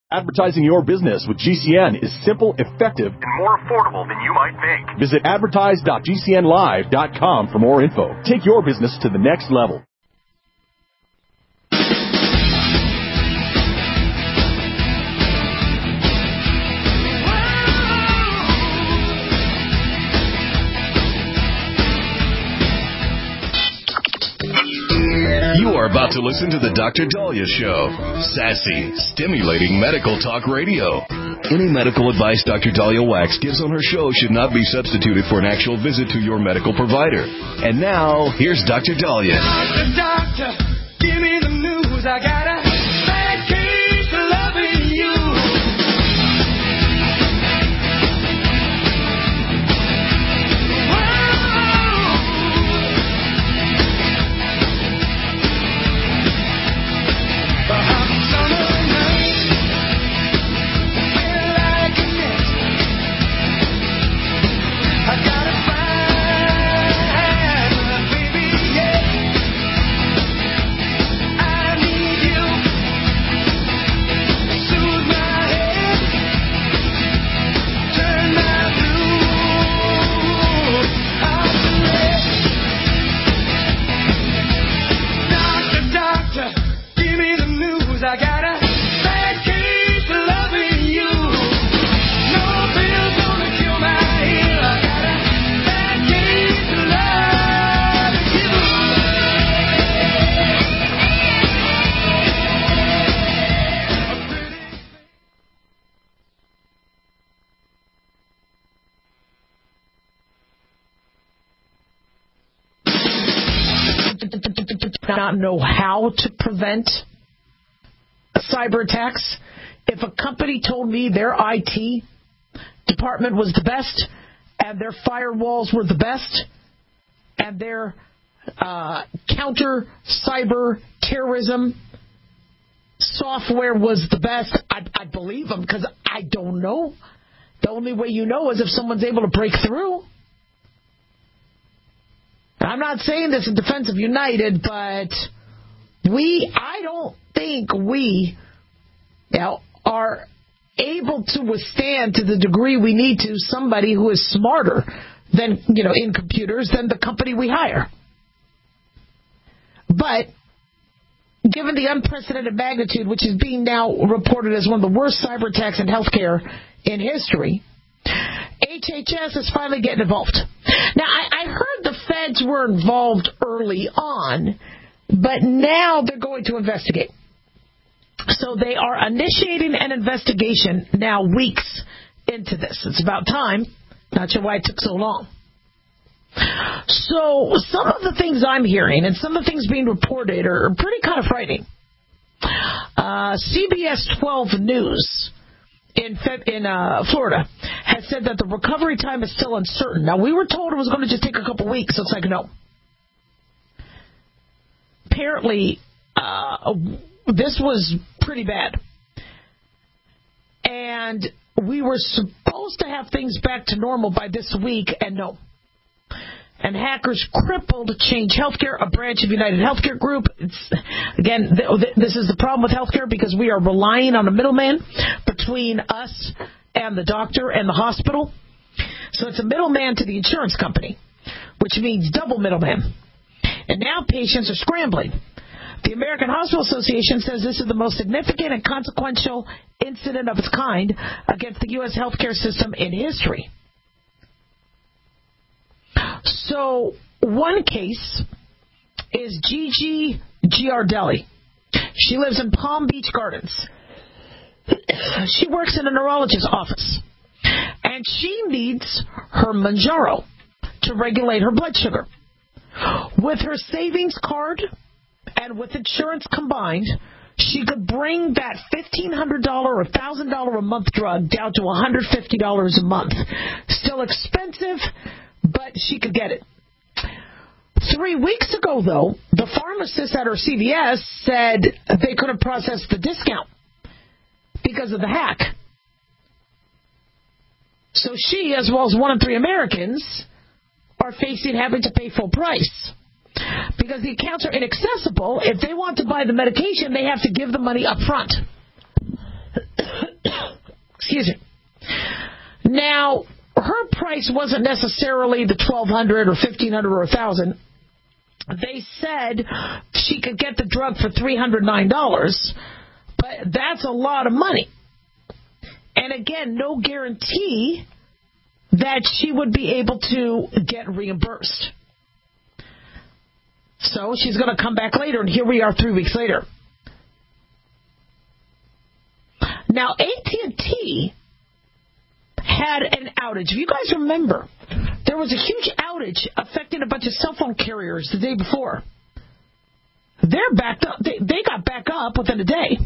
Advertising your business with GCN is simple, effective, and more affordable than you might think. Visit advertise.gcnlive.com for more info. Take your business to the next level. You are about to listen to the Dr. Dahlia Show. Sassy, stimulating medical talk radio. Any medical advice Dr. Dahlia Wax gives on her show should not be substituted for an actual visit to your medical provider. And now, here's Dr. Dahlia. Doctor, give me the news. I got a bad case of loving you. Not know how to prevent cyber attacks. If a company told me their IT department was the best and their firewalls were the best and their counter cyber terrorism software was the best, I'd believe them, because I don't know. The only way you know is if someone's able to break through. I'm not saying this in defense of United, but I don't think we are able to withstand to the degree we need to somebody who is smarter than, in computers than the company we hire. But given the unprecedented magnitude, which is being now reported as one of the worst cyber attacks in healthcare in history, HHS is finally getting involved. Now, I heard the feds were involved early on, but now they're going to investigate. So they are initiating an investigation now weeks into this. It's about time. Not sure why it took so long. So some of the things I'm hearing and some of the things being reported are pretty kind of frightening. CBS 12 News in Florida has said that the recovery time is still uncertain. Now, we were told it was going to just take a couple weeks. Looks like no. Apparently, this was pretty bad. And we were supposed to have things back to normal by this week, and no. And hackers crippled Change Healthcare, a branch of United Healthcare Group. This is the problem with healthcare because we are relying on a middleman between us and the doctor and the hospital. So it's a middleman to the insurance company, which means double middleman. And now patients are scrambling. The American Hospital Association says this is the most significant and consequential incident of its kind against the U.S. healthcare system in history. So one case is Gigi Giardelli. She lives in Palm Beach Gardens. She works in a neurologist's office, and she needs her Mounjaro to regulate her blood sugar. With her savings card and with insurance combined, she could bring that $1,500 or $1,000 a month drug down to $150 a month. Still expensive, but she could get it. 3 weeks ago, though, the pharmacist at her CVS said they couldn't process the discount because of the hack. So she, as well as 1 in 3 Americans, are facing having to pay full price. Because the accounts are inaccessible, if they want to buy the medication, they have to give the money up front. Excuse me. Now, her price wasn't necessarily the $1,200 or $1,500 or $1,000. They said she could get the drug for $309, but that's a lot of money. And again, no guarantee that she would be able to get reimbursed. So she's going to come back later, and here we are 3 weeks later. Now, AT&T had an outage. If you guys remember, there was a huge outage affecting a bunch of cell phone carriers the day before. They're backed up. They got back up within a day.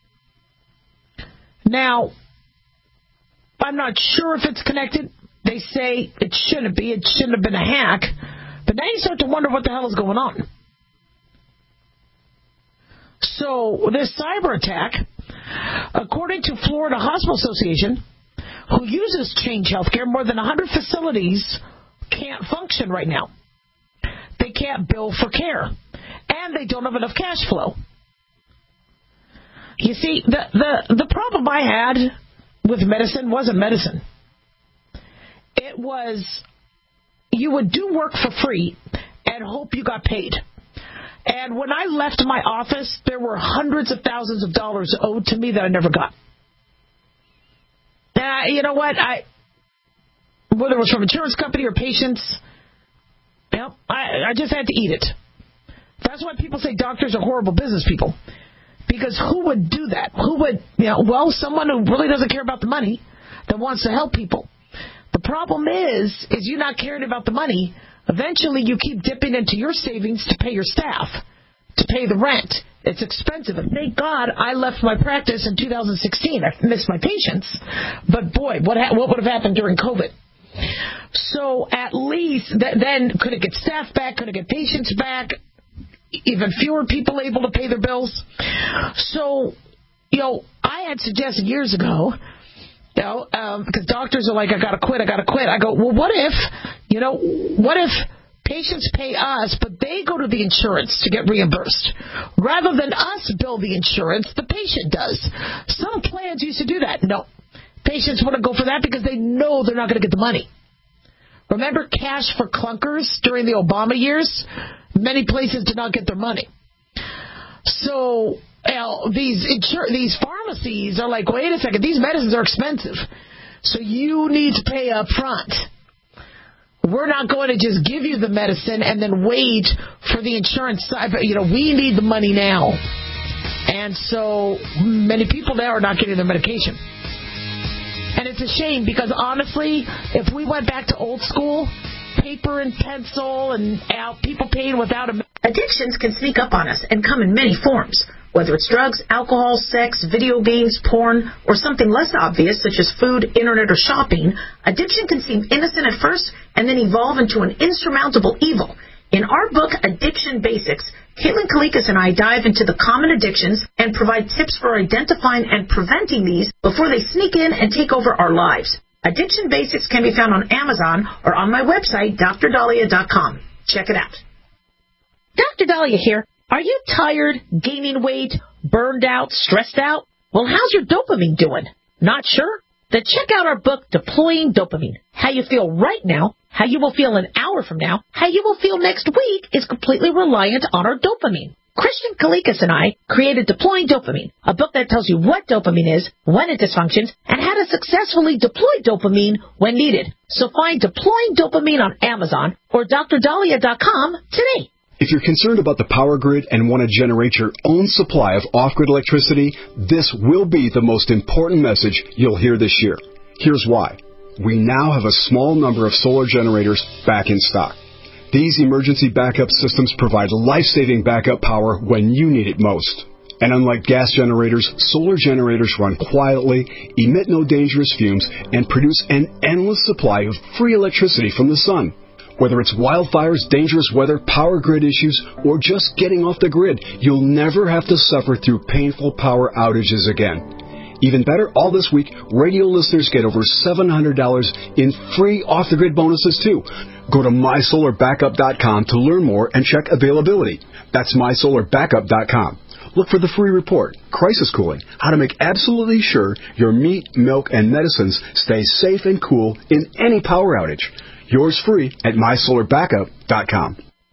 Now, I'm not sure if it's connected. They say it shouldn't be. It shouldn't have been a hack. But now you start to wonder what the hell is going on. So this cyber attack, according to Florida Hospital Association, who uses Change Healthcare, more than 100 facilities can't function right now. They can't bill for care, and they don't have enough cash flow. You see, the problem I had with medicine wasn't medicine. It was you would do work for free and hope you got paid. And when I left my office, there were hundreds of thousands of dollars owed to me that I never got. You know what? Whether it was from insurance company or patients, I just had to eat it. That's why people say doctors are horrible business people. Because who would do that? Who would, someone who really doesn't care about the money that wants to help people. The problem is you not caring about the money. Eventually, you keep dipping into your savings to pay your staff, to pay the rent. It's expensive. And thank God I left my practice in 2016. I missed my patients. But boy, what would have happened during COVID? So at least then could it get staff back? Could it get patients back? Even fewer people able to pay their bills. So, I had suggested years ago, because doctors are like, I gotta quit. I go, well, what if patients pay us, but they go to the insurance to get reimbursed? Rather than us bill the insurance, the patient does. Some plans used to do that. No. Patients wouldn't go for that because they know they're not going to get the money. Remember cash for clunkers during the Obama years? Many places did not get their money. So these pharmacies are like, wait a second, these medicines are expensive. So you need to pay up front. We're not going to just give you the medicine and then wait for the insurance side. But, we need the money now. And so many people now are not getting their medication. And it's a shame because, honestly, if we went back to old school, paper and pencil and people paying without a... Addictions can sneak up on us and come in many forms. Whether it's drugs, alcohol, sex, video games, porn, or something less obvious such as food, internet, or shopping, addiction can seem innocent at first and then evolve into an insurmountable evil. In our book, Addiction Basics, Caitlin Kalikas and I dive into the common addictions and provide tips for identifying and preventing these before they sneak in and take over our lives. Addiction Basics can be found on Amazon or on my website, DrDahlia.com. Check it out. Dr. Dahlia here. Are you tired, gaining weight, burned out, stressed out? Well, how's your dopamine doing? Not sure? Then check out our book, Deploying Dopamine. How you feel right now, how you will feel an hour from now, how you will feel next week is completely reliant on our dopamine. Christian Kalikas and I created Deploying Dopamine, a book that tells you what dopamine is, when it dysfunctions, and how to successfully deploy dopamine when needed. So find Deploying Dopamine on Amazon or DrDahlia.com today. If you're concerned about the power grid and want to generate your own supply of off-grid electricity, this will be the most important message you'll hear this year. Here's why. We now have a small number of solar generators back in stock. These emergency backup systems provide life-saving backup power when you need it most. And unlike gas generators, solar generators run quietly, emit no dangerous fumes, and produce an endless supply of free electricity from the sun. Whether it's wildfires, dangerous weather, power grid issues, or just getting off the grid, you'll never have to suffer through painful power outages again. Even better, all this week, radio listeners get over $700 in free off-the-grid bonuses, too. Go to MySolarBackup.com to learn more and check availability. That's MySolarBackup.com. Look for the free report, Crisis Cooling, how to make absolutely sure your meat, milk, and medicines stay safe and cool in any power outage. Yours free at mysolarbackup.com.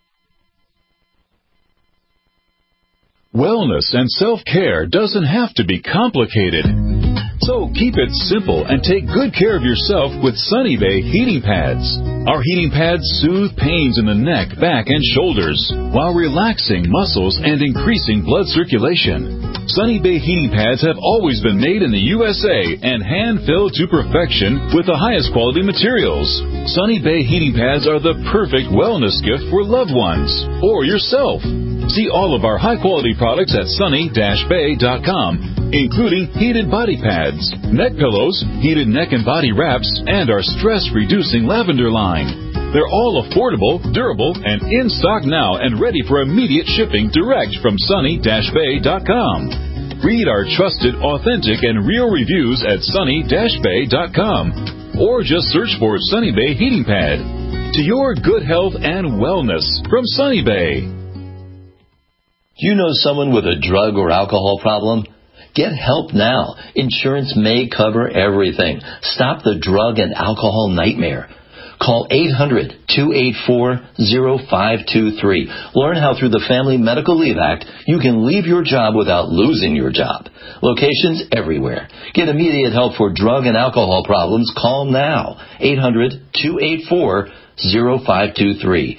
Wellness and self-care doesn't have to be complicated. So keep it simple and take good care of yourself with Sunny Bay heating pads. Our heating pads soothe pains in the neck, back, and shoulders while relaxing muscles and increasing blood circulation. Sunny Bay heating pads have always been made in the USA and hand-filled to perfection with the highest quality materials. Sunny Bay heating pads are the perfect wellness gift for loved ones or yourself. See all of our high-quality products at sunny-bay.com, including heated body pads, neck pillows, heated neck and body wraps, and our stress-reducing lavender line. They're all affordable, durable, and in stock now and ready for immediate shipping direct from sunny-bay.com. Read our trusted, authentic, and real reviews at sunny-bay.com, or just search for Sunny Bay Heating Pad. To your good health and wellness from Sunny Bay. Do you know someone with a drug or alcohol problem? Get help now. Insurance may cover everything. Stop the drug and alcohol nightmare. Call 800-284-0523. Learn how through the Family Medical Leave Act you can leave your job without losing your job. Locations everywhere. Get immediate help for drug and alcohol problems. Call now. 800-284-0523.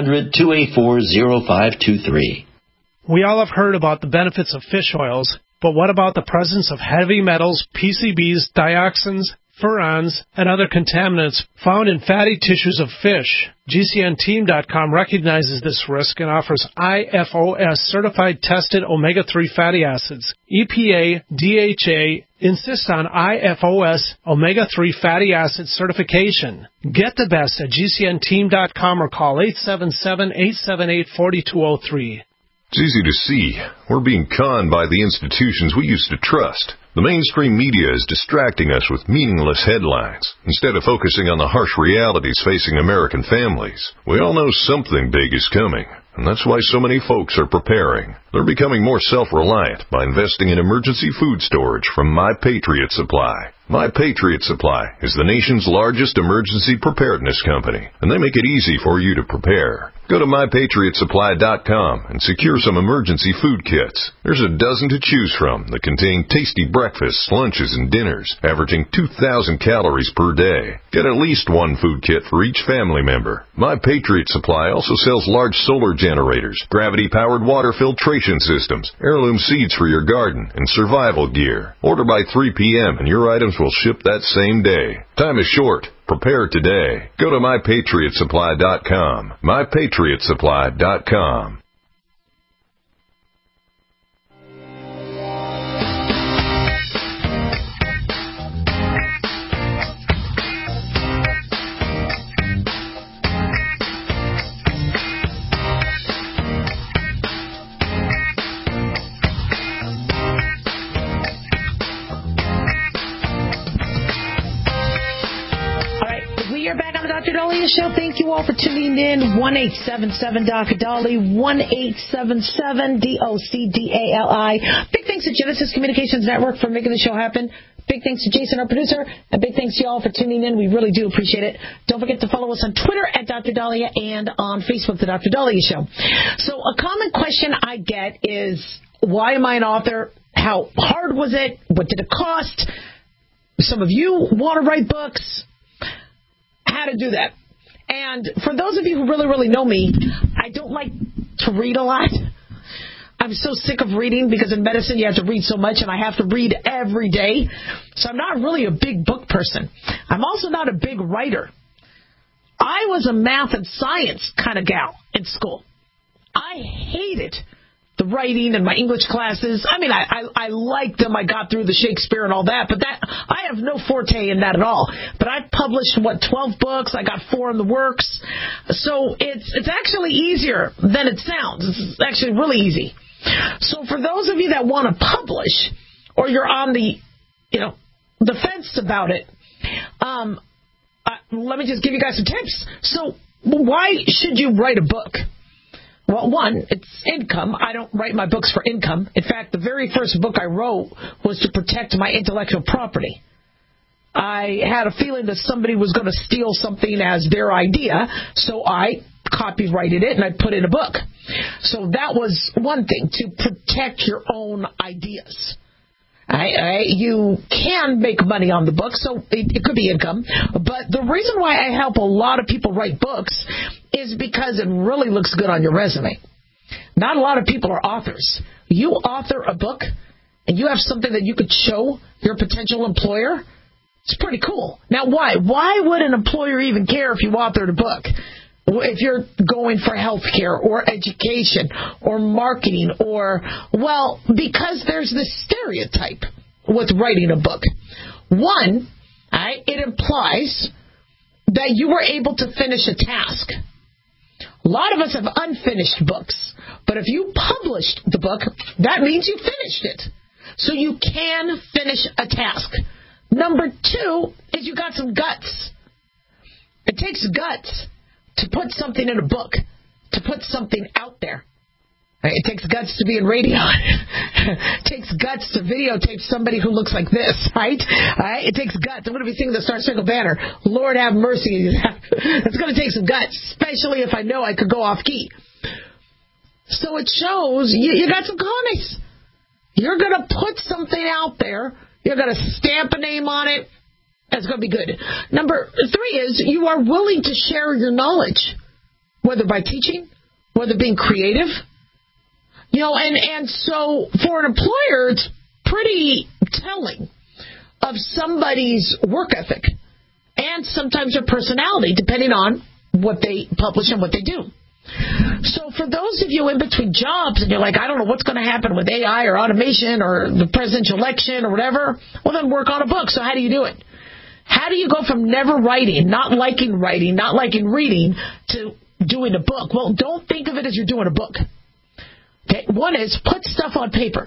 800-284-0523. We all have heard about the benefits of fish oils, but what about the presence of heavy metals, PCBs, dioxins, furans, and other contaminants found in fatty tissues of fish? GCNteam.com recognizes this risk and offers IFOS certified tested omega-3 fatty acids. EPA, DHA insist on IFOS omega-3 fatty acid certification. Get the best at GCNteam.com or call 877-878-4203. It's easy to see. We're being conned by the institutions we used to trust. The mainstream media is distracting us with meaningless headlines instead of focusing on the harsh realities facing American families. We all know something big is coming, and that's why so many folks are preparing. They're becoming more self-reliant by investing in emergency food storage from My Patriot Supply. My Patriot Supply is the nation's largest emergency preparedness company, and they make it easy for you to prepare. Go to MyPatriotSupply.com and secure some emergency food kits. There's a dozen to choose from that contain tasty breakfasts, lunches, and dinners, averaging 2,000 calories per day. Get at least one food kit for each family member. My Patriot Supply also sells large solar generators, gravity-powered water filtration systems, heirloom seeds for your garden, and survival gear. Order by 3 p.m. and your items will ship that same day. Time is short. Prepare today. Go to MyPatriotSupply.com. MyPatriotSupply.com. Dr. Dahlia Show. Thank you all for tuning in. 1-877 Dali, 1-877-DOCDALI. Big thanks to Genesis Communications Network for making the show happen. Big thanks to Jason, our producer, and big thanks to you all for tuning in. We really do appreciate it. Don't forget to follow us on Twitter at Dr. Dahlia and on Facebook, The Dr. Dahlia Show. So a common question I get is, why am I an author? How hard was it? What did it cost? Some of you want to write books. How to do that. And for those of you who really, really know me, I don't like to read a lot. I'm so sick of reading because in medicine you have to read so much and I have to read every day. So I'm not really a big book person. I'm also not a big writer. I was a math and science kind of gal in school. I hated the writing and my English classes. I mean, I liked them. I got through the Shakespeare and all that, but that I have no forte in that at all. But I've published, 12 books. I got 4 in the works. So it's actually easier than it sounds. It's actually really easy. So for those of you that want to publish, or you're on the fence about it, let me just give you guys some tips. So why should you write a book? Well, one, it's income. I don't write my books for income. In fact, the very first book I wrote was to protect my intellectual property. I had a feeling that somebody was going to steal something as their idea, so I copyrighted it and I put it in a book. So that was one thing, to protect your own ideas. You can make money on the book, so it could be income. But the reason why I help a lot of people write books is because it really looks good on your resume. Not a lot of people are authors. You author a book, and you have something that you could show your potential employer. It's pretty cool. Now, why? Why would an employer even care if you authored a book? If you're going for healthcare or education or marketing or, well, because there's this stereotype with writing a book. One, it implies that you were able to finish a task. A lot of us have unfinished books, but if you published the book, that means you finished it. So you can finish a task. Number two is you got some guts. It takes guts to put something in a book, to put something out there. It takes guts to be in radio. It takes guts to videotape somebody who looks like this, right? It takes guts. I'm going to be singing the Star Spangled Banner. Lord have mercy. It's going to take some guts, especially if I know I could go off key. So it shows you got some cojones. You're going to put something out there. You're going to stamp a name on it. That's going to be good. Number three is you are willing to share your knowledge, whether by teaching, whether being creative. And so for an employer, it's pretty telling of somebody's work ethic and sometimes their personality, depending on what they publish and what they do. So for those of you in between jobs and you're like, I don't know what's going to happen with AI or automation or the presidential election or whatever, well, then work on a book. So how do you do it? How do you go from never writing, not liking reading, to doing a book? Well, don't think of it as you're doing a book. Okay? One is put stuff on paper.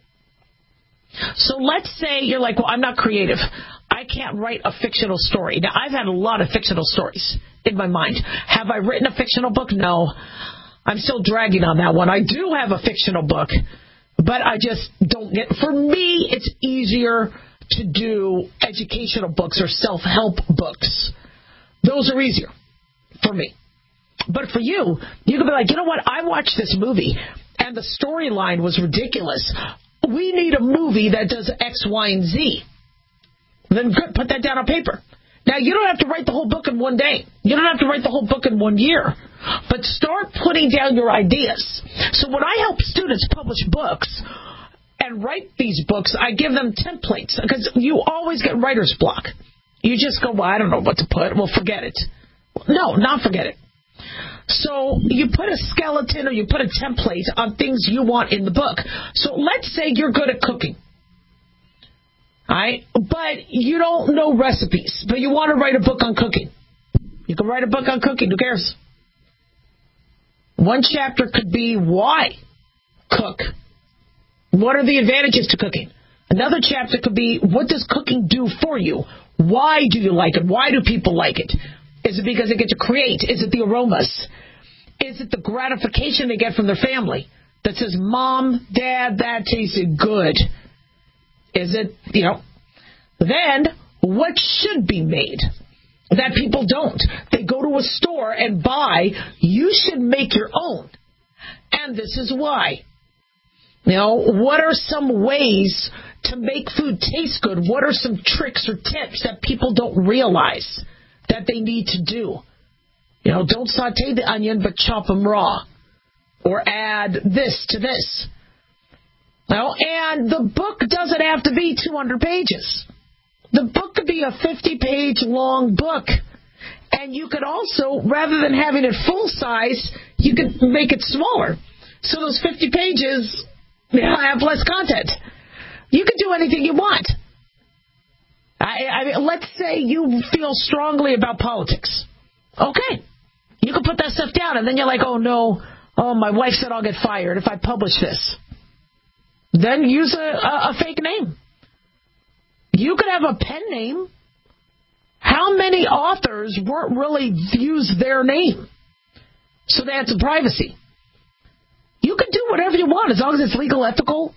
So let's say you're like, well, I'm not creative. I can't write a fictional story. Now, I've had a lot of fictional stories in my mind. Have I written a fictional book? No. I'm still dragging on that one. I do have a fictional book, but I just don't get... For me, it's easier to do educational books or self-help books. Those are easier for me. But for you, you can be like, you know what? I watched this movie, and the storyline was ridiculous. We need a movie that does X, Y, and Z. Then good, put that down on paper. Now, you don't have to write the whole book in one day. You don't have to write the whole book in 1 year. But start putting down your ideas. So when I help students publish books and write these books, I give them templates. Because you always get writer's block. You just go, well, I don't know what to put. Well, forget it. No, not forget it. So you put a skeleton or you put a template on things you want in the book. So let's say you're good at cooking. But you don't know recipes, but you want to write a book on cooking. You can write a book on cooking. Who cares? One chapter could be why cook. What are the advantages to cooking? Another chapter could be what does cooking do for you? Why do you like it? Why do people like it? Is it because they get to create? Is it the aromas? Is it the gratification they get from their family that says, Mom, Dad, that tasted good? Is it, Then, what should be made that people don't? They go to a store and buy, you should make your own. And this is why. What are some ways to make food taste good? What are some tricks or tips that people don't realize that they need to do? Don't saute the onion, but chop them raw. Or add this to this. And the book doesn't have to be 200 pages. The book could be a 50-page long book. And you could also, rather than having it full size, you could make it smaller. So those 50 pages have less content. You can do anything you want. Let's say you feel strongly about politics. Okay. You can put that stuff down, and then you're like, oh, no. Oh, my wife said I'll get fired if I publish this. Then use a fake name. You could have a pen name. How many authors weren't really use their name? So they had some privacy. You can do whatever you want as long as it's legal, ethical.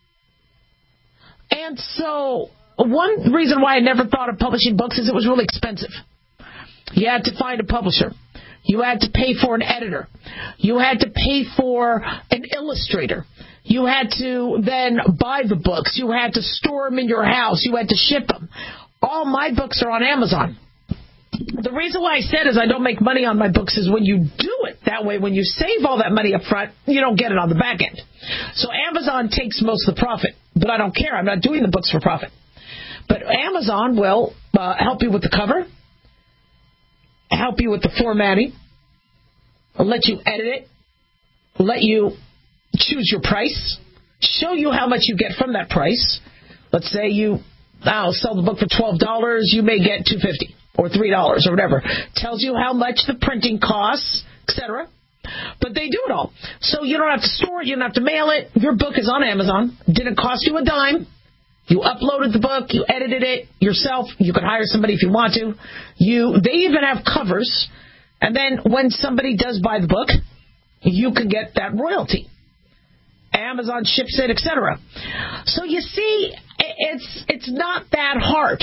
And so one reason why I never thought of publishing books is it was really expensive. You had to find a publisher. You had to pay for an editor. You had to pay for an illustrator. You had to then buy the books. You had to store them in your house. You had to ship them. All my books are on Amazon. The reason why I said is I don't make money on my books is when you do it that way, when you save all that money up front, you don't get it on the back end. So Amazon takes most of the profit, but I don't care. I'm not doing the books for profit. But Amazon will help you with the cover, help you with the formatting, let you edit it, let you choose your price, show you how much you get from that price. Let's say you sell the book for $12, you may get $2.50 or $3 or whatever. Tells you how much the printing costs, etc. But they do it all. So you don't have to store it, you don't have to mail it. Your book is on Amazon. Didn't cost you a dime. You uploaded the book, you edited it yourself. You could hire somebody if you want to. They even have covers. And then when somebody does buy the book, you can get that royalty. Amazon ships it, etc. So you see, it's not that hard.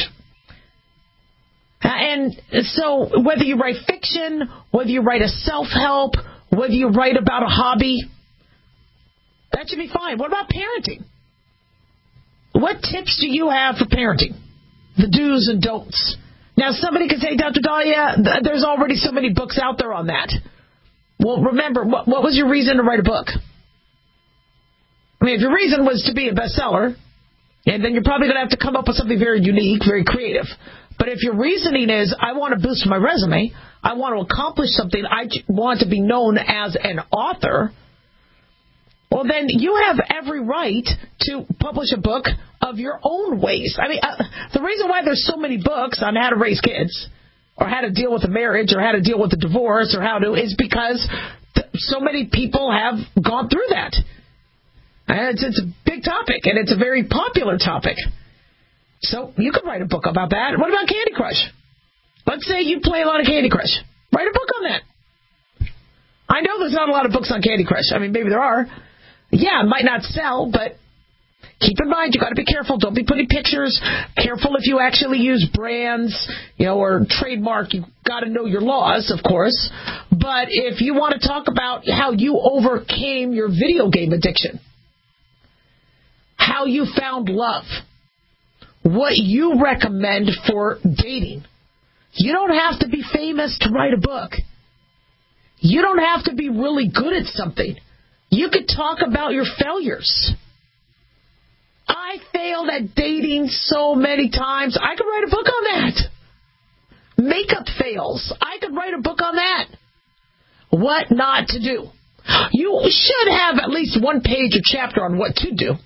And so whether you write fiction, whether you write a self-help, whether you write about a hobby, that should be fine. What about parenting? What tips do you have for parenting? The do's and don'ts. Now, somebody could say, Dr. Dahlia, there's already so many books out there on that. Well, remember, what was your reason to write a book? I mean, if your reason was to be a bestseller, and then you're probably going to have to come up with something very unique, very creative. But if your reasoning is, I want to boost my resume, I want to accomplish something, I want to be known as an author, well, then you have every right to publish a book of your own ways. I mean, the reason why there's so many books on how to raise kids, or how to deal with a marriage, or how to deal with a divorce, or how to, is because so many people have gone through that. And it's a big topic, and it's a very popular topic. So you could write a book about that. What about Candy Crush? Let's say you play a lot of Candy Crush. Write a book on that. I know there's not a lot of books on Candy Crush. I mean, maybe there are. Yeah, it might not sell, but keep in mind, you got to be careful. Don't be putting pictures. Careful if you actually use brands, or trademark. You got to know your laws, of course. But if you want to talk about how you overcame your video game addiction, how you found love, what you recommend for dating, you don't have to be famous to write a book. You don't have to be really good at something. You could talk about your failures. I failed at dating so many times. I could write a book on that. Makeup fails. I could write a book on that. What not to do. You should have at least one page or chapter on what to do.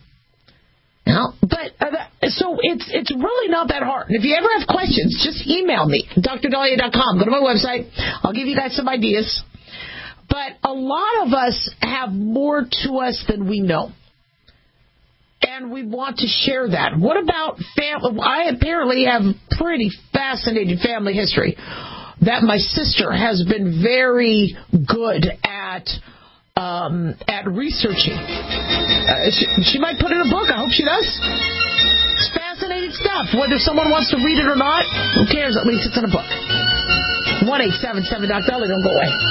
So it's really not that hard. And if you ever have questions, just email me, drdahlia.com. Go to my website. I'll give you guys some ideas. But a lot of us have more to us than we know. And we want to share that. What about family? I apparently have pretty fascinating family history that my sister has been very good at researching. She might put in a book. I hope she does. It's fascinating stuff. Whether someone wants to read it or not, who cares? At least it's in a book. 1-877-Dr. Don't go away.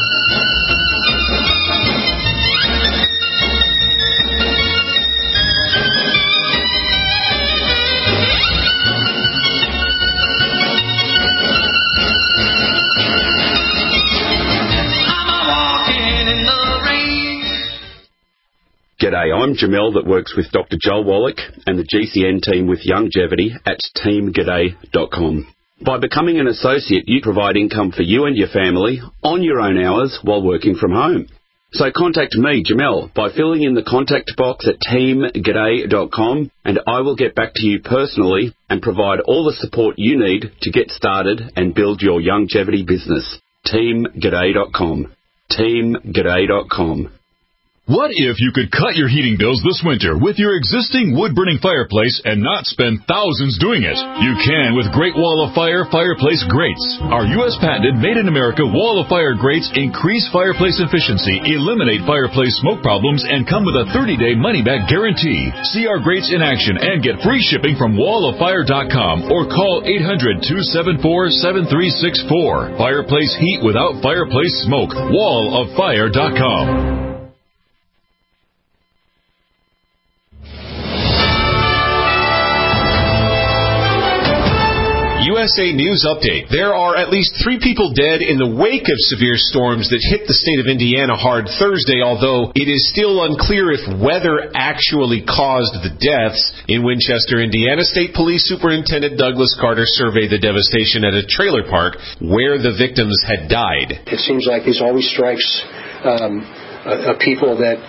G'day, I'm Jamel that works with Dr. Joel Wallach and the GCN team with Longevity at teamg'day.com. By becoming an associate, you provide income for you and your family on your own hours while working from home. So contact me, Jamel, by filling in the contact box at teamg'day.com, and I will get back to you personally and provide all the support you need to get started and build your longevity business. teamg'day.com. teamg'day.com. What if you could cut your heating bills this winter with your existing wood-burning fireplace and not spend thousands doing it? You can with Great Wall of Fire fireplace grates. Our U.S. patented made-in-America Wall of Fire grates increase fireplace efficiency, eliminate fireplace smoke problems, and come with a 30-day money-back guarantee. See our grates in action and get free shipping from walloffire.com or call 800-274-7364. Fireplace heat without fireplace smoke. walloffire.com. USA News Update. There are at least 3 people dead in the wake of severe storms that hit the state of Indiana hard Thursday, although it is still unclear if weather actually caused the deaths. In Winchester, Indiana, State Police Superintendent Douglas Carter surveyed the devastation at a trailer park where the victims had died. It seems like this always strikes people that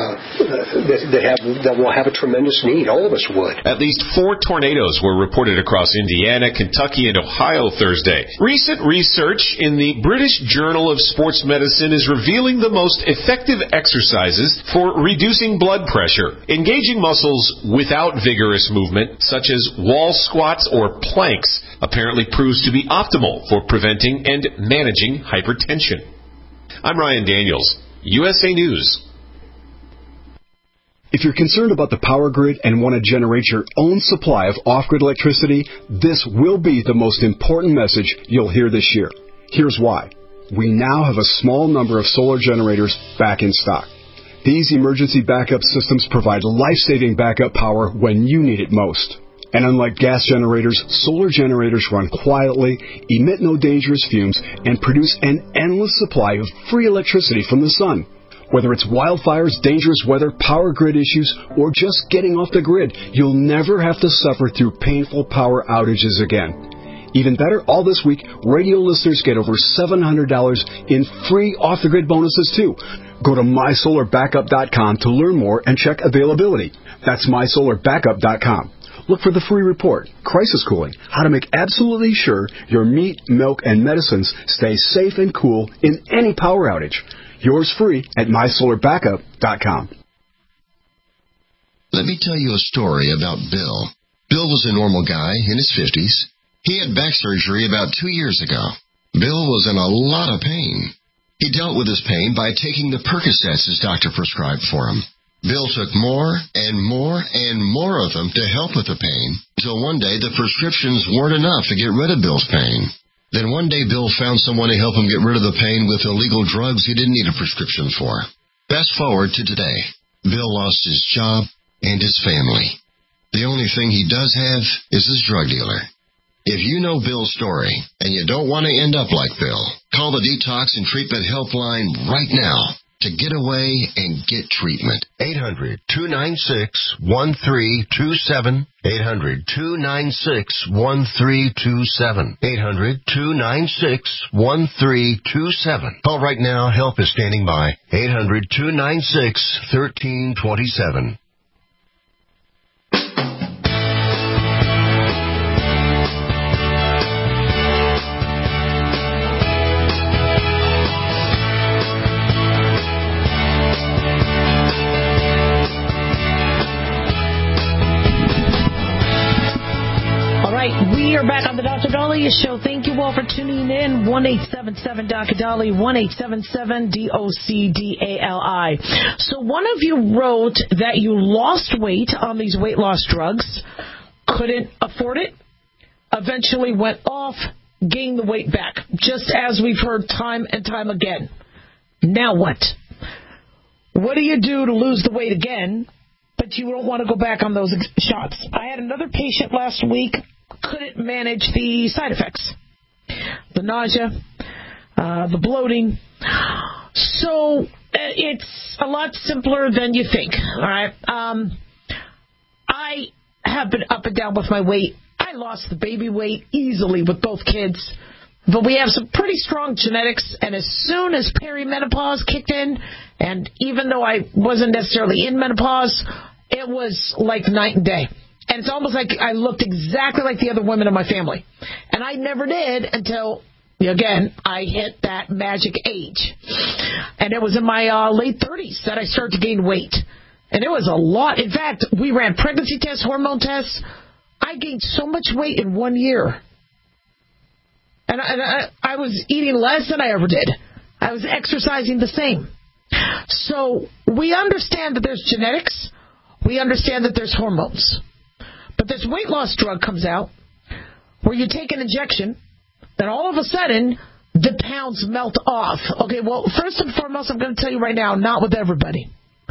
will have a tremendous need. All of us would. At least 4 tornadoes were reported across Indiana, Kentucky, and Ohio Thursday. Recent research in the British Journal of Sports Medicine is revealing the most effective exercises for reducing blood pressure. Engaging muscles without vigorous movement, such as wall squats or planks, apparently proves to be optimal for preventing and managing hypertension. I'm Ryan Daniels, USA News. If you're concerned about the power grid and want to generate your own supply of off-grid electricity, this will be the most important message you'll hear this year. Here's why. We now have a small number of solar generators back in stock. These emergency backup systems provide life-saving backup power when you need it most. And unlike gas generators, solar generators run quietly, emit no dangerous fumes, and produce an endless supply of free electricity from the sun. Whether it's wildfires, dangerous weather, power grid issues, or just getting off the grid, you'll never have to suffer through painful power outages again. Even better, all this week, radio listeners get over $700 in free off-the-grid bonuses, too. Go to mysolarbackup.com to learn more and check availability. That's mysolarbackup.com. Look for the free report, Crisis Cooling, how to make absolutely sure your meat, milk, and medicines stay safe and cool in any power outage. Yours free at mysolarbackup.com. Let me tell you a story about Bill. Bill was a normal guy in his 50s. He had back surgery about 2 years ago. Bill was in a lot of pain. He dealt with his pain by taking the Percocets his doctor prescribed for him. Bill took more and more and more of them to help with the pain, until one day the prescriptions weren't enough to get rid of Bill's pain. Then one day Bill found someone to help him get rid of the pain with illegal drugs he didn't need a prescription for. Fast forward to today. Bill lost his job and his family. The only thing he does have is his drug dealer. If you know Bill's story and you don't want to end up like Bill, call the Detox and Treatment Helpline right now to get away and get treatment. 800-296-1327. 800-296-1327. 800-296-1327. Call right now. Help is standing by. 800-296-1327. We are back on the Dr. Dahlia Show. Thank you all for tuning in. 1-877-Dr. 1-877-DOCDALI. So one of you wrote that you lost weight on these weight loss drugs, couldn't afford it, eventually went off, gained the weight back, just as we've heard time and time again. Now what? What do you do to lose the weight again, but you don't want to go back on those shots? I had another patient last week, couldn't manage the side effects, the nausea, the bloating. So it's a lot simpler than you think. All right. I have been up and down with my weight. I lost the baby weight easily with both kids, but we have some pretty strong genetics. And as soon as perimenopause kicked in, and even though I wasn't necessarily in menopause, it was like night and day. And it's almost like I looked exactly like the other women in my family. And I never did until Again, I hit that magic age. And it was in my late 30s that I started to gain weight. And it was a lot. In fact, we ran pregnancy tests, hormone tests. I gained so much weight in 1 year. And I was eating less than I ever did. I was exercising the same. So we understand that there's genetics. We understand that there's hormones. But this weight loss drug comes out where you take an injection, and all of a sudden, the pounds melt off. Okay, well, first and foremost, I'm going to tell you right now, not with everybody.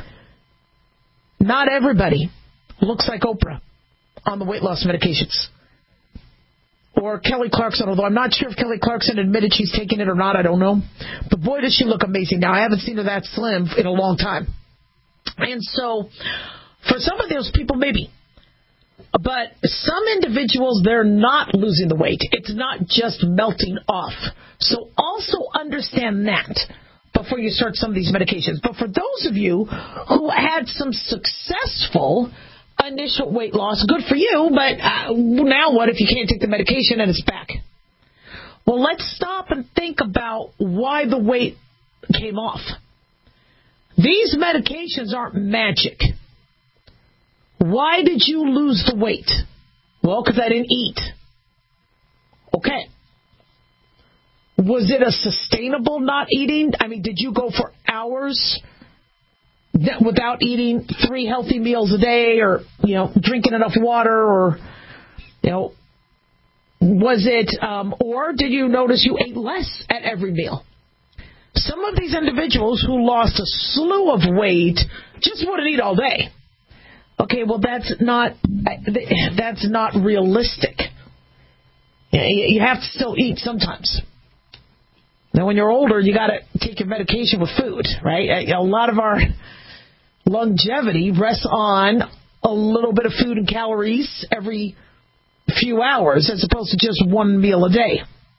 Not everybody looks like Oprah on the weight loss medications. Or Kelly Clarkson, although I'm not sure if Kelly Clarkson admitted she's taking it or not, I don't know. But boy, does she look amazing now. I haven't seen her that slim in a long time. And so, for some of those people, maybe. But some individuals, they're not losing the weight. It's not just melting off. So also understand that before you start some of these medications. But for those of you who had some successful initial weight loss, good for you, but now what if you can't take the medication and it's back? Well, let's stop and think about why the weight came off. These medications aren't magic. Why did you lose the weight? Well, because I didn't eat. Okay. Was it a sustainable not eating? I mean, did you go for hours without eating 3 healthy meals a day, or, drinking enough water, or, was it, or did you notice you ate less at every meal? Some of these individuals who lost a slew of weight just wouldn't eat all day. Okay, well, that's not realistic. You have to still eat sometimes. Now, when you're older, you got to take your medication with food, right? A lot of our longevity rests on a little bit of food and calories every few hours, as opposed to just 1 meal a day.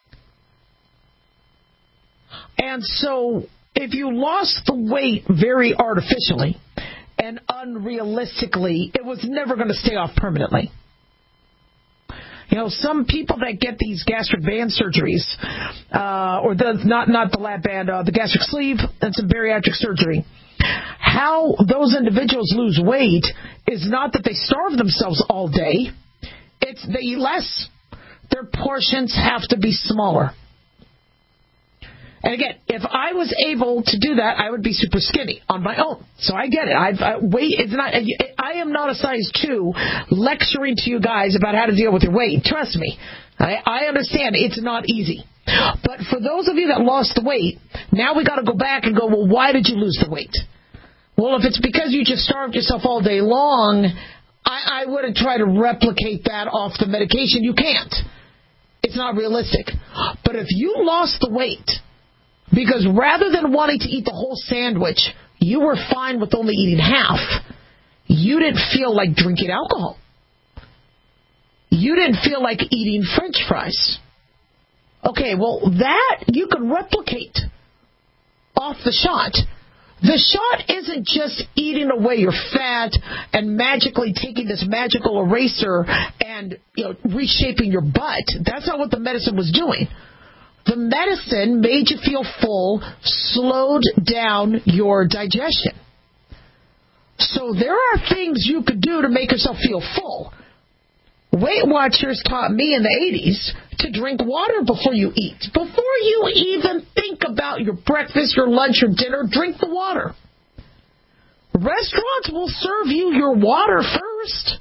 And so, if you lost the weight very artificially and unrealistically, it was never going to stay off permanently. Some people that get these gastric band surgeries, or not the lap band, the gastric sleeve, and some bariatric surgery, how those individuals lose weight is not that they starve themselves all day. It's they eat less. Their portions have to be smaller. And again, if I was able to do that, I would be super skinny on my own. So I get it. Weight is not. I am not a size 2 lecturing to you guys about how to deal with your weight. Trust me, I understand it's not easy. But for those of you that lost the weight, now we got to go back and go, well, why did you lose the weight? Well, if it's because you just starved yourself all day long, I wouldn't try to replicate that off the medication. You can't. It's not realistic. But if you lost the weight because rather than wanting to eat the whole sandwich, you were fine with only eating half, you didn't feel like drinking alcohol. You didn't feel like eating French fries. Okay, well, that you can replicate off the shot. The shot isn't just eating away your fat and magically taking this magical eraser and reshaping your butt. That's not what the medicine was doing. The medicine made you feel full, slowed down your digestion. So there are things you could do to make yourself feel full. Weight Watchers taught me in the 80s to drink water before you eat. Before you even think about your breakfast, your lunch, your dinner, drink the water. Restaurants will serve you your water first.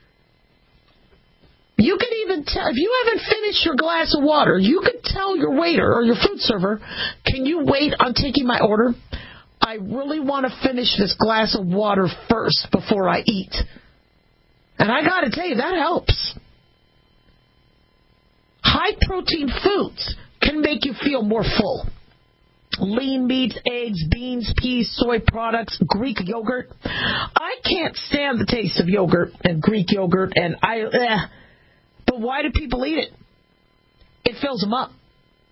You can even tell, if you haven't finished your glass of water, you could tell your waiter or your food server, can you wait on taking my order? I really want to finish this glass of water first before I eat. And I got to tell you, that helps. High-protein foods can make you feel more full. Lean meats, eggs, beans, peas, soy products, Greek yogurt. I can't stand the taste of yogurt and Greek yogurt, and but why do people eat it? It fills them up.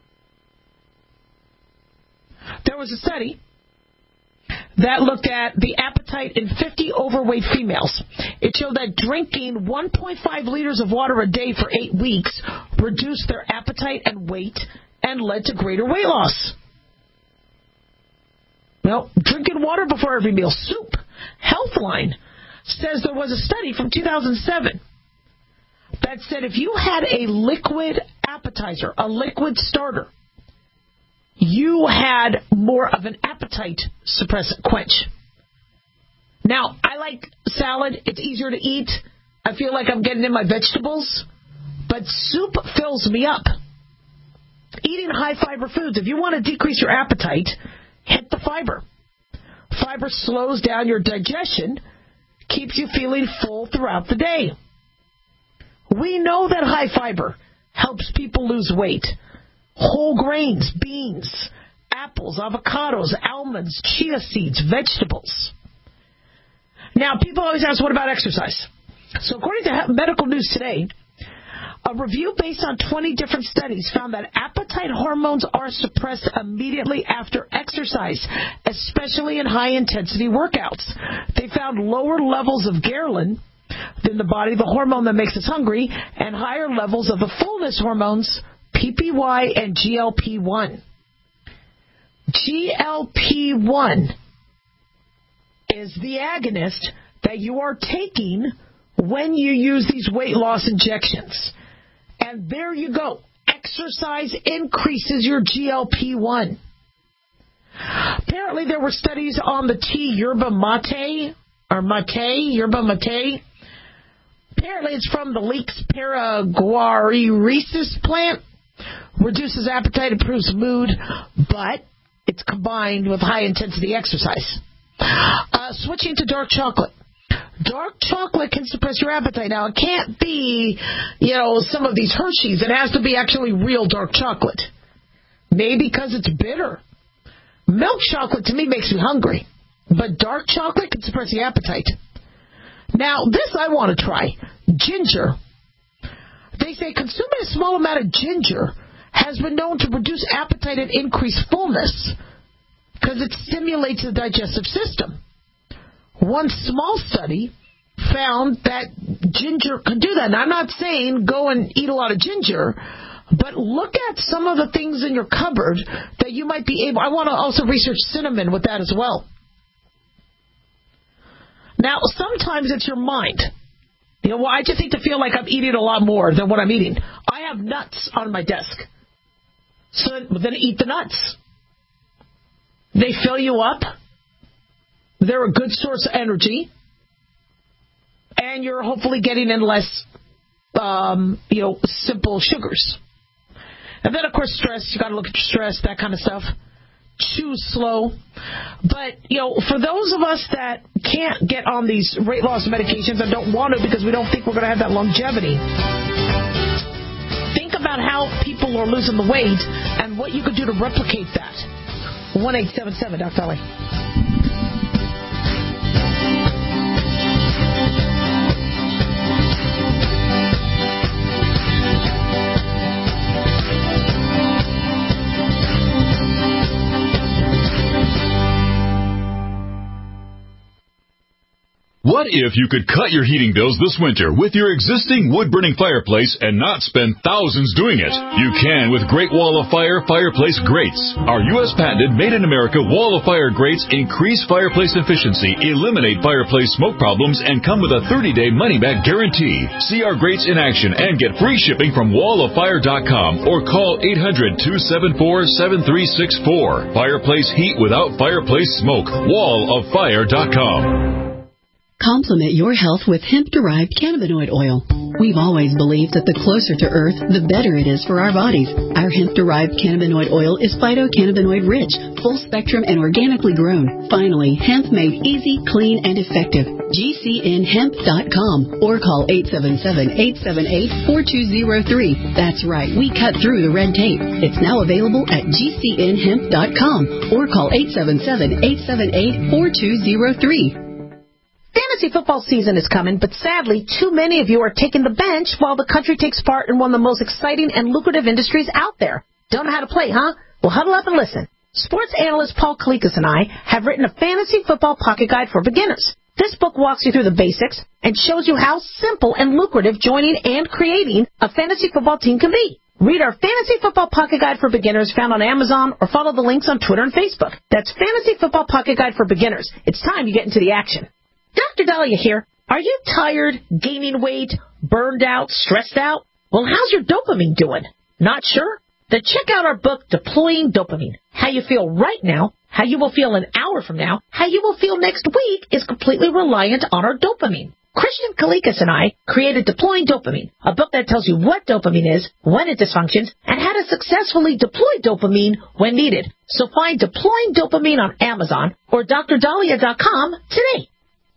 There was a study that looked at the appetite in 50 overweight females. It showed that drinking 1.5 liters of water a day for 8 weeks reduced their appetite and weight and led to greater weight loss. Well, drinking water before every meal. Soup. Healthline says there was a study from 2007 that said if you had a liquid appetizer, a liquid starter, you had more of an appetite suppressant quench. Now, I like salad. It's easier to eat. I feel like I'm getting in my vegetables. But soup fills me up. Eating high-fiber foods. If you want to decrease your appetite, hit the fiber. Fiber slows down your digestion, keeps you feeling full throughout the day. We know that high fiber helps people lose weight. Whole grains, beans, apples, avocados, almonds, chia seeds, vegetables. Now, people always ask, what about exercise? So according to Medical News Today, a review based on 20 different studies found that appetite hormones are suppressed immediately after exercise, especially in high-intensity workouts. They found lower levels of ghrelin in the body, the hormone that makes us hungry, and higher levels of the fullness hormones, PPY and GLP-1. GLP-1 is the agonist that you are taking when you use these weight loss injections. And there you go. Exercise increases your GLP-1. Apparently there were studies on the tea yerba mate, yerba mate. Apparently it's from the leeks paraguariensis plant. Reduces appetite, improves mood, but it's combined with high-intensity exercise. Switching to dark chocolate. Dark chocolate can suppress your appetite. Now, it can't be, some of these Hershey's. It has to be actually real dark chocolate. Maybe because it's bitter. Milk chocolate, to me, makes me hungry. But dark chocolate can suppress the appetite. Now, this I want to try. Ginger. They say consuming a small amount of ginger has been known to reduce appetite and increase fullness because it stimulates the digestive system. One small study found that ginger can do that. Now, I'm not saying go and eat a lot of ginger, but look at some of the things in your cupboard that you might be able. I want to also research cinnamon with that as well. Now, sometimes it's your mind. I just need to feel like I'm eating a lot more than what I'm eating. I have nuts on my desk. So then eat the nuts. They fill you up. They're a good source of energy. And you're hopefully getting in less, simple sugars. And then, of course, stress. You got to look at your stress, that kind of stuff. Choose slow. But, for those of us that can't get on these weight loss medications and don't want to because we don't think we're going to have that longevity, think about how people are losing the weight and what you could do to replicate that. 1-877 Dr. Ali. What if you could cut your heating bills this winter with your existing wood-burning fireplace and not spend thousands doing it? You can with Great Wall of Fire fireplace grates. Our U.S. patented made-in-America Wall of Fire grates increase fireplace efficiency, eliminate fireplace smoke problems, and come with a 30-day money-back guarantee. See our grates in action and get free shipping from walloffire.com or call 800-274-7364. Fireplace heat without fireplace smoke. walloffire.com. Complement your health with hemp-derived cannabinoid oil. We've always believed that the closer to Earth, the better it is for our bodies. Our hemp-derived cannabinoid oil is phytocannabinoid-rich, full-spectrum, and organically grown. Finally, hemp made easy, clean, and effective. GCNhemp.com or call 877-878-4203. That's right, we cut through the red tape. It's now available at GCNhemp.com or call 877-878-4203. Fantasy football season is coming, but sadly, too many of you are taking the bench while the country takes part in one of the most exciting and lucrative industries out there. Don't know how to play, huh? Well, huddle up and listen. Sports analyst Paul Kalikas and I have written a fantasy football pocket guide for beginners. This book walks you through the basics and shows you how simple and lucrative joining and creating a fantasy football team can be. Read our Fantasy Football Pocket Guide for Beginners found on Amazon or follow the links on Twitter and Facebook. That's Fantasy Football Pocket Guide for Beginners. It's time you get into the action. Dr. Dahlia here. Are you tired, gaining weight, burned out, stressed out? Well, how's your dopamine doing? Not sure? Then check out our book, Deploying Dopamine. How you feel right now, how you will feel an hour from now, how you will feel next week is completely reliant on our dopamine. Christian Kalikas and I created Deploying Dopamine, a book that tells you what dopamine is, when it dysfunctions, and how to successfully deploy dopamine when needed. So find Deploying Dopamine on Amazon or drdahlia.com today.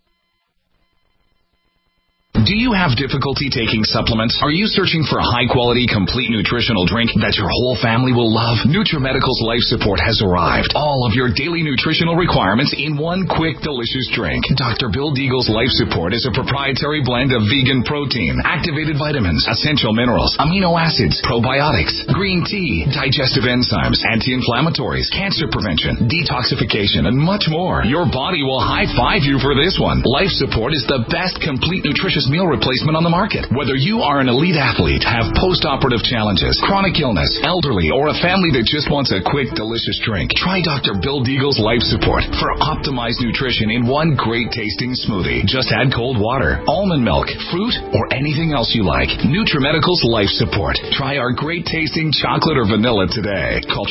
Do you have difficulty taking supplements? Are you searching for a high-quality, complete nutritional drink that your whole family will love? NutriMedical's Life Support has arrived. All of your daily nutritional requirements in one quick, delicious drink. Dr. Bill Deagle's Life Support is a proprietary blend of vegan protein, activated vitamins, essential minerals, amino acids, probiotics, green tea, digestive enzymes, anti-inflammatories, cancer prevention, detoxification, and much more. Your body will high-five you for this one. Life Support is the best complete nutritious meal replacement on the market. Whether you are an elite athlete, have post-operative challenges, chronic illness, elderly, or a family that just wants a quick, delicious drink, try Dr. Bill Deagle's Life Support for optimized nutrition in one great-tasting smoothie. Just add cold water, almond milk, fruit, or anything else you like. NutriMedical's Life Support. Try our great-tasting chocolate or vanilla today. Call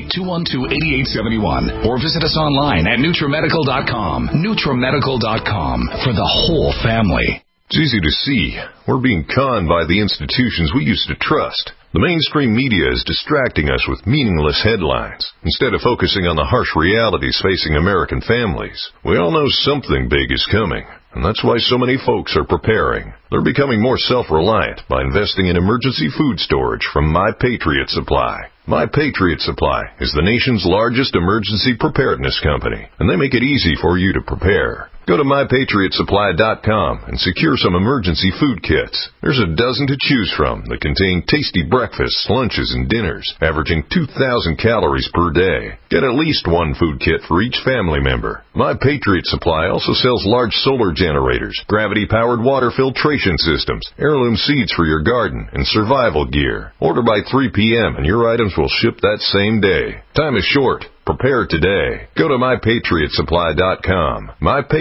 888-212-8871 or visit us online at NutriMedical.com. NutriMedical.com for the whole family. It's easy to see. We're being conned by the institutions we used to trust. The mainstream media is distracting us with meaningless headlines instead of focusing on the harsh realities facing American families. We all know something big is coming, and that's why so many folks are preparing. They're becoming more self-reliant by investing in emergency food storage from My Patriot Supply. My Patriot Supply is the nation's largest emergency preparedness company, and they make it easy for you to prepare. Go to MyPatriotSupply.com and secure some emergency food kits. There's a dozen to choose from that contain tasty breakfasts, lunches, and dinners, averaging 2,000 calories per day. Get at least one food kit for each family member. My Patriot Supply also sells large solar generators, gravity-powered water filtration systems, heirloom seeds for your garden, and survival gear. Order by 3 p.m. and your items will ship that same day. Time is short. Prepare today. Go to MyPatriotSupply.com.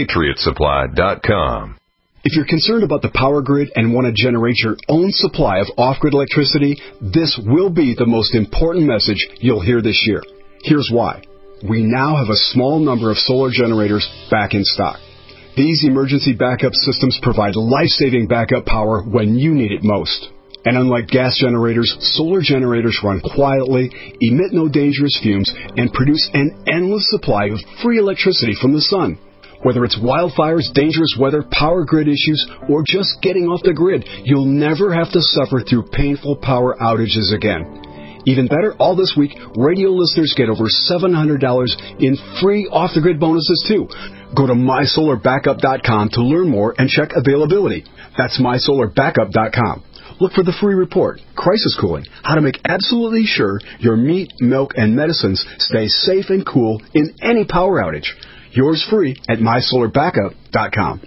MyPatriotSupply.com. If you're concerned about the power grid and want to generate your own supply of off-grid electricity, this will be the most important message you'll hear this year. Here's why. We now have a small number of solar generators back in stock. These emergency backup systems provide life-saving backup power when you need it most. And unlike gas generators, solar generators run quietly, emit no dangerous fumes, and produce an endless supply of free electricity from the sun. Whether it's wildfires, dangerous weather, power grid issues, or just getting off the grid, you'll never have to suffer through painful power outages again. Even better, all this week, radio listeners get over $700 in free off-the-grid bonuses, too. Go to MySolarBackup.com to learn more and check availability. That's MySolarBackup.com. Look for the free report, Crisis Cooling, how to make absolutely sure your meat, milk, and medicines stay safe and cool in any power outage. Yours free at MySolarBackup.com.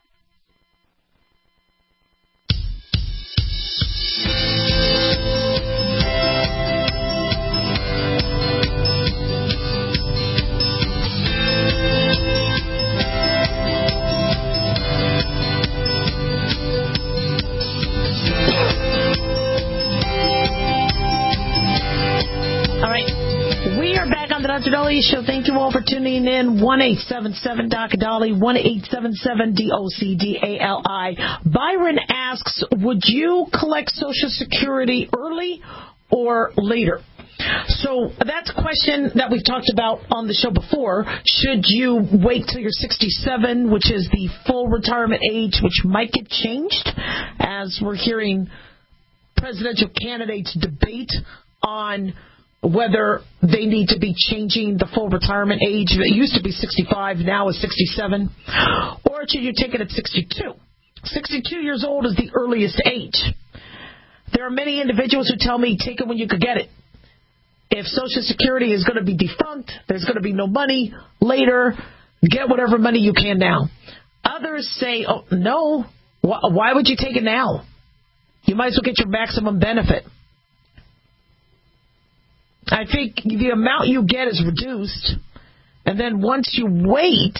Dr. Dolly Show. Thank you all for tuning in. 1-877-Dr. 1-877-DOCDALI. Byron asks, would you collect Social Security early or later? So that's a question that we've talked about on the show before. Should you wait till you're 67, which is the full retirement age, which might get changed as we're hearing presidential candidates debate on whether they need to be changing the full retirement age. It used to be 65, now is 67. Or should you take it at 62? 62 years old is the earliest age. There are many individuals who tell me, take it when you could get it. If Social Security is going to be defunct, there's going to be no money later, get whatever money you can now. Others say, oh, no, why would you take it now? You might as well get your maximum benefit. I think the amount you get is reduced, and then once you wait,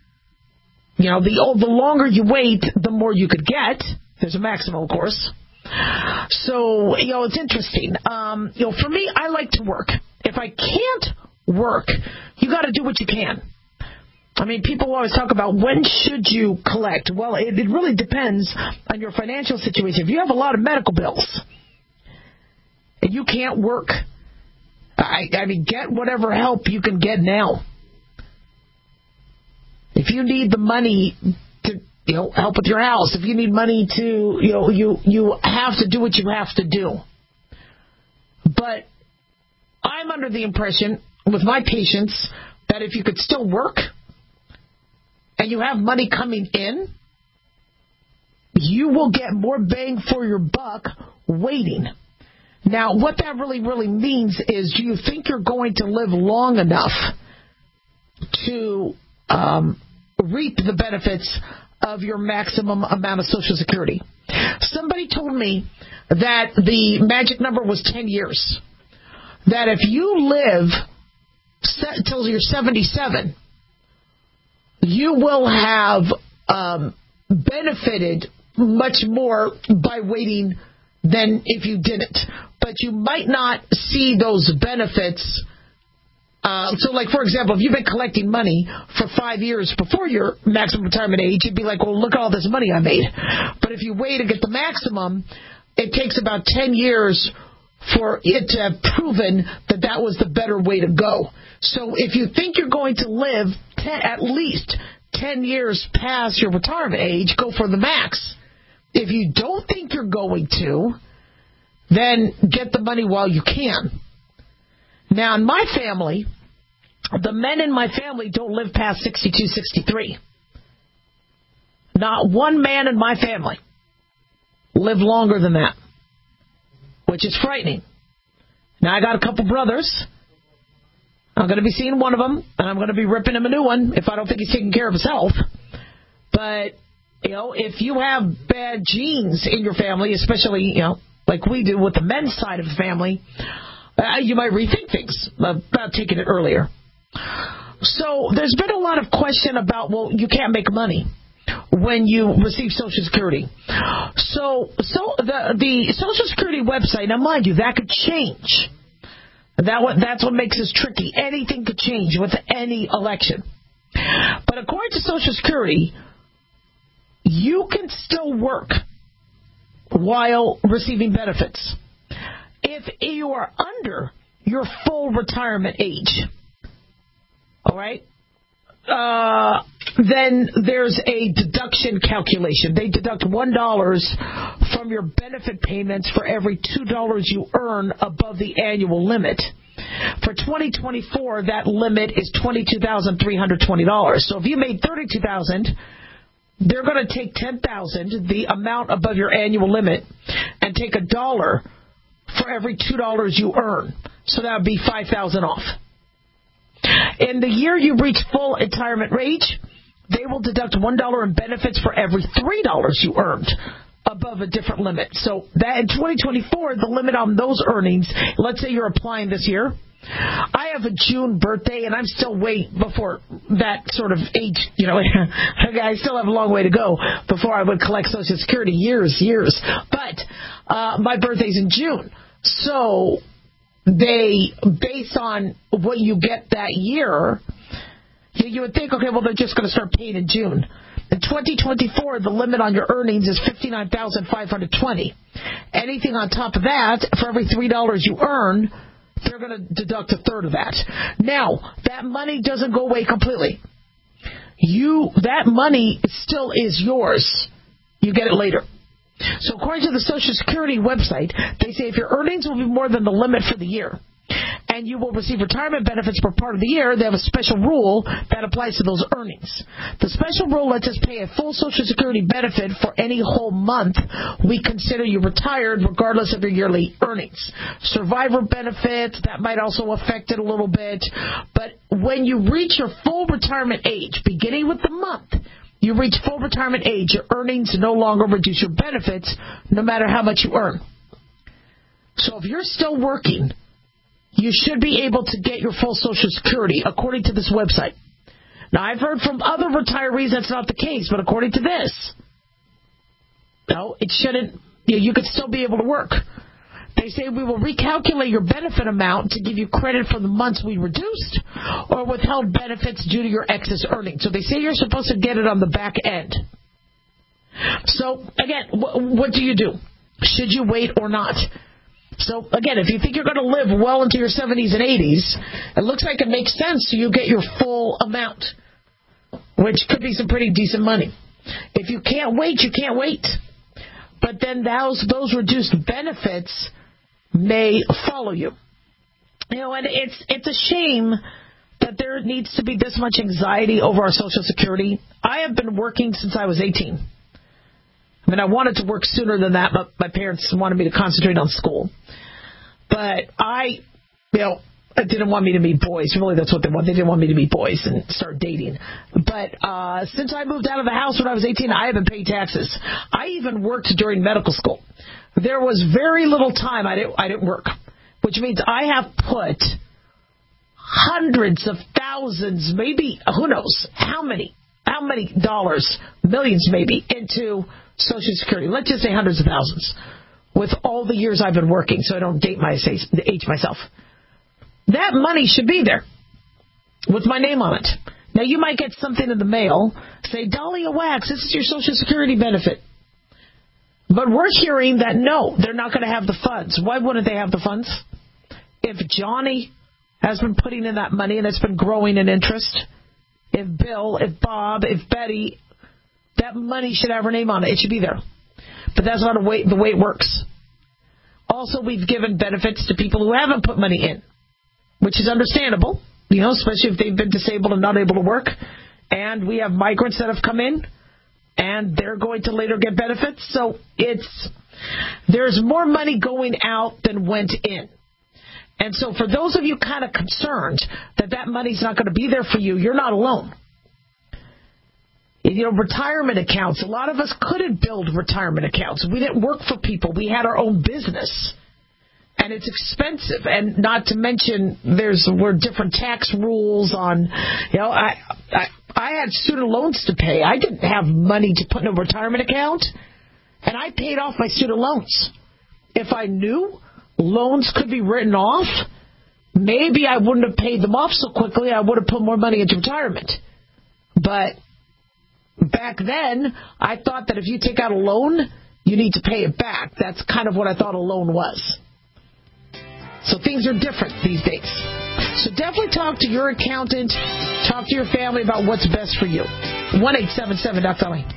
the longer you wait, the more you could get. There's a maximum, of course. So, it's interesting. For me, I like to work. If I can't work, you got to do what you can. I mean, people always talk about when should you collect. Well, it really depends on your financial situation. If you have a lot of medical bills and you can't work, I mean, get whatever help you can get now. If you need the money to help with your house, if you need money to, you have to do what you have to do. But I'm under the impression with my patients that if you could still work and you have money coming in, you will get more bang for your buck waiting. Now, what that really, really means is, do you think you're going to live long enough to reap the benefits of your maximum amount of Social Security? Somebody told me that the magic number was 10 years. That if you live until you're 77, you will have benefited much more by waiting than if you didn't. But you might not see those benefits. So, like, for example, if you've been collecting money for 5 years before your maximum retirement age, you'd be like, well, look at all this money I made. But if you wait to get the maximum, it takes about 10 years for it to have proven that that was the better way to go. So if you think you're going to live at least 10 years past your retirement age, go for the max. If you don't think you're going to, then get the money while you can. Now, in my family, the men in my family don't live past 62, 63. Not one man in my family lived longer than that, which is frightening. Now, I got a couple brothers. I'm going to be seeing one of them, and I'm going to be ripping him a new one if I don't think he's taking care of his health. But, if you have bad genes in your family, especially, like we do with the men's side of the family, you might rethink things about taking it earlier. So there's been a lot of question about, well, you can't make money when you receive Social Security. So the Social Security website, now mind you, that could change. That's what makes this tricky. Anything could change with any election. But according to Social Security, you can still work while receiving benefits if you are under your full retirement age. All right? Then there's a deduction calculation. They deduct $1 from your benefit payments for every $2 you earn above the annual limit. For 2024, that limit is $22,320. So if you made $32,000, they're going to take $10,000, the amount above your annual limit, and take $1 for every $2 you earn. So that would be $5,000 off. In the year you reach full retirement age, they will deduct $1 in benefits for every $3 you earned above a different limit. So that in 2024, the limit on those earnings, let's say you're applying this year. I have a June birthday, and I'm still way before that sort of age. I still have a long way to go before I would collect Social Security. Years. But my birthday's in June. So they, based on what you get that year, you would think, okay, well, they're just going to start paying in June. In 2024, the limit on your earnings is $59,520. Anything on top of that, for every $3 you earn, they're going to deduct a third of that. Now, that money doesn't go away completely. That money still is yours. You get it later. So according to the Social Security website, they say if your earnings will be more than the limit for the year, and you will receive retirement benefits for part of the year, they have a special rule that applies to those earnings. The special rule lets us pay a full Social Security benefit for any whole month we consider you retired, regardless of your yearly earnings. Survivor benefits, that might also affect it a little bit. But when you reach your full retirement age, beginning with the month you reach full retirement age, your earnings no longer reduce your benefits, no matter how much you earn. So if you're still working, you should be able to get your full Social Security, according to this website. Now, I've heard from other retirees that's not the case, but according to this, no, it shouldn't. You could still be able to work. They say we will recalculate your benefit amount to give you credit for the months we reduced or withheld benefits due to your excess earnings. So they say you're supposed to get it on the back end. So, again, what do you do? Should you wait or not? So, again, if you think you're going to live well into your 70s and 80s, it looks like it makes sense so you get your full amount, which could be some pretty decent money. If you can't wait, you can't wait. But then those reduced benefits may follow you. And it's a shame that there needs to be this much anxiety over our Social Security. I have been working since I was 18. I mean, I wanted to work sooner than that, but my parents wanted me to concentrate on school. But I didn't want me to meet boys. Really, that's what they want. They didn't want me to meet boys and start dating. But since I moved out of the house when I was 18, I haven't paid taxes. I even worked during medical school. There was very little time I didn't work, which means I have put hundreds of thousands, maybe, who knows, how many dollars, millions maybe, into Social Security. Let's just say hundreds of thousands with all the years I've been working, so I don't age myself. That money should be there with my name on it. Now, you might get something in the mail, say, Dahlia Wax, this is your Social Security benefit. But we're hearing that, no, they're not going to have the funds. Why wouldn't they have the funds? If Johnny has been putting in that money and it's been growing in interest, if Bill, if Bob, if Betty, that money should have her name on it. It should be there. But that's not the way it works. Also, we've given benefits to people who haven't put money in, which is understandable, especially if they've been disabled and not able to work. And we have migrants that have come in, and they're going to later get benefits. So there's more money going out than went in. And so for those of you kind of concerned that money's not going to be there for you, you're not alone. Retirement accounts, a lot of us couldn't build retirement accounts. We didn't work for people. We had our own business. And it's expensive. And not to mention were different tax rules on, I had student loans to pay. I didn't have money to put in a retirement account. And I paid off my student loans. If I knew loans could be written off, maybe I wouldn't have paid them off so quickly. I would have put more money into retirement. But back then, I thought that if you take out a loan, you need to pay it back. That's kind of what I thought a loan was. So things are different these days. So definitely talk to your accountant, talk to your family about what's best for you. 1-877-DOC-LA.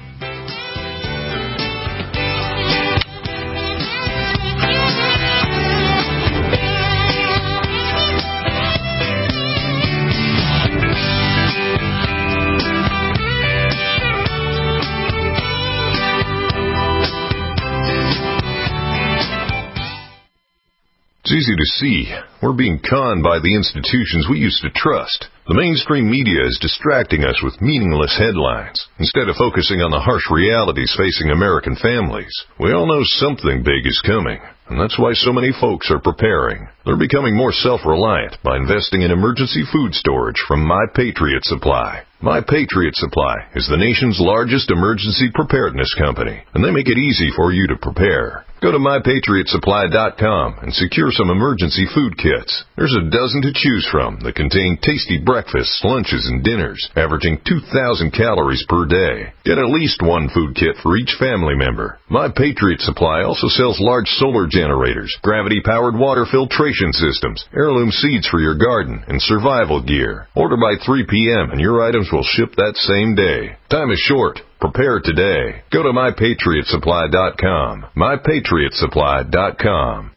It's easy to see. We're being conned by the institutions we used to trust. The mainstream media is distracting us with meaningless headlines instead of focusing on the harsh realities facing American families. We all know something big is coming, and that's why so many folks are preparing. They're becoming more self-reliant by investing in emergency food storage from My Patriot Supply. My Patriot Supply is the nation's largest emergency preparedness company, and they make it easy for you to prepare. Go to MyPatriotSupply.com and secure some emergency food kits. There's a dozen to choose from that contain tasty breakfasts, lunches, and dinners, averaging 2,000 calories per day. Get at least one food kit for each family member. My Patriot Supply also sells large solar generators, gravity-powered water filtration systems, heirloom seeds for your garden, and survival gear. Order by 3 p.m. and your items will ship that same day. Time is short. Prepare today. Go to MyPatriotSupply.com. MyPatriotSupply.com.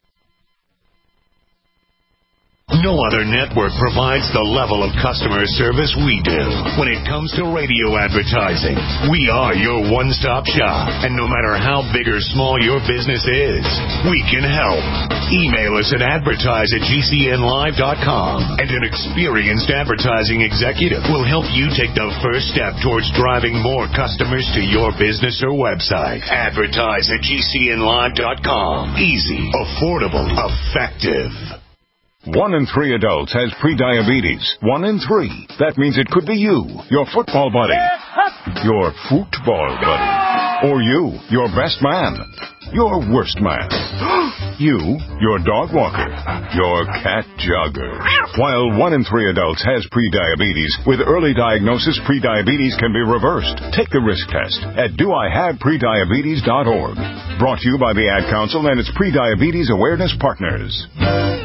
No other network provides the level of customer service we do. When it comes to radio advertising, we are your one-stop shop. And no matter how big or small your business is, we can help. Email us at advertise@gcnlive.com, and an experienced advertising executive will help you take the first step towards driving more customers to your business or website. Advertise@gcnlive.com. Easy, affordable, effective. 1 in 3 adults has prediabetes. 1 in 3. That means it could be you, your football buddy, your football buddy, or you, your best man, your worst man, you, your dog walker, your cat jogger. While 1 in 3 adults has prediabetes, with early diagnosis, prediabetes can be reversed. Take the risk test at doihaveprediabetes.org. Brought to you by the Ad Council and its Prediabetes Awareness Partners.